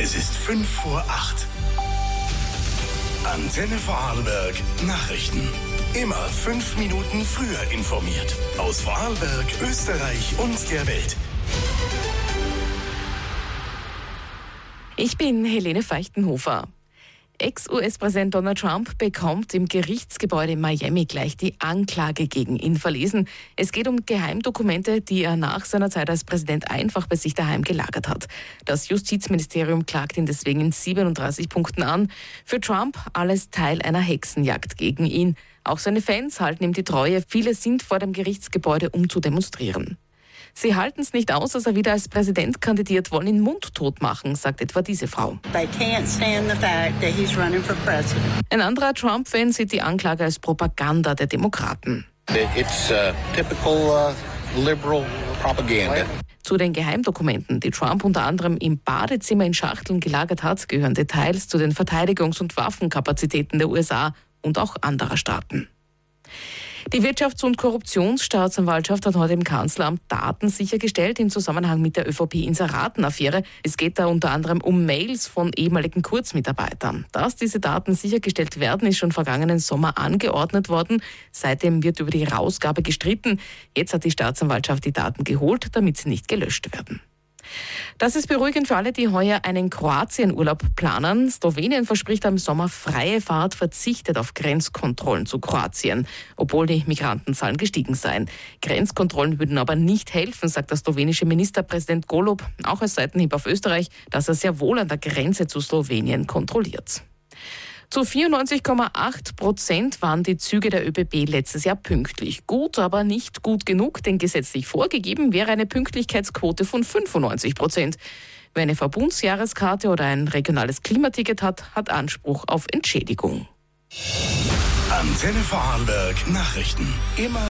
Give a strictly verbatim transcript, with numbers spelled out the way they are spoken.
Es ist fünf vor acht. Antenne Vorarlberg Nachrichten. Immer fünf Minuten früher informiert. Aus Vorarlberg, Österreich und der Welt. Ich bin Helene Feichtenhofer. Ex-U S-Präsident Donald Trump bekommt im Gerichtsgebäude in Miami gleich die Anklage gegen ihn verlesen. Es geht um Geheimdokumente, die er nach seiner Zeit als Präsident einfach bei sich daheim gelagert hat. Das Justizministerium klagt ihn deswegen in siebenunddreißig Punkten an. Für Trump alles Teil einer Hexenjagd gegen ihn. Auch seine Fans halten ihm die Treue. Viele sind vor dem Gerichtsgebäude, um zu demonstrieren. Sie halten es nicht aus, dass er wieder als Präsident kandidiert, wollen ihn mundtot machen, sagt etwa diese Frau. They can't stand the fact that he's running for president. Ein anderer Trump-Fan sieht die Anklage als Propaganda der Demokraten. It's uh, typical uh, liberal propaganda. Zu den Geheimdokumenten, die Trump unter anderem im Badezimmer in Schachteln gelagert hat, gehören Details zu den Verteidigungs- und Waffenkapazitäten der U S A und auch anderer Staaten. Die Wirtschafts- und Korruptionsstaatsanwaltschaft hat heute im Kanzleramt Daten sichergestellt im Zusammenhang mit der ÖVP-Inseraten-Affäre. Es geht da unter anderem um Mails von ehemaligen Kurzmitarbeitern. Dass diese Daten sichergestellt werden, ist schon vergangenen Sommer angeordnet worden. Seitdem wird über die Herausgabe gestritten. Jetzt hat die Staatsanwaltschaft die Daten geholt, damit sie nicht gelöscht werden. Das ist beruhigend für alle, die heuer einen Kroatien-Urlaub planen. Slowenien verspricht am Sommer freie Fahrt, verzichtet auf Grenzkontrollen zu Kroatien, obwohl die Migrantenzahlen gestiegen seien. Grenzkontrollen würden aber nicht helfen, sagt der slowenische Ministerpräsident Golob, auch als Seitenhieb auf Österreich, dass er sehr wohl an der Grenze zu Slowenien kontrolliert. Zu vierundneunzig Komma acht Prozent waren die Züge der ÖBB letztes Jahr pünktlich. Gut, aber nicht gut genug, denn gesetzlich vorgegeben wäre eine Pünktlichkeitsquote von fünfundneunzig Prozent. Wer eine Verbundsjahreskarte oder ein regionales Klimaticket hat, hat Anspruch auf Entschädigung. Antenne Vorarlberg Nachrichten. Immer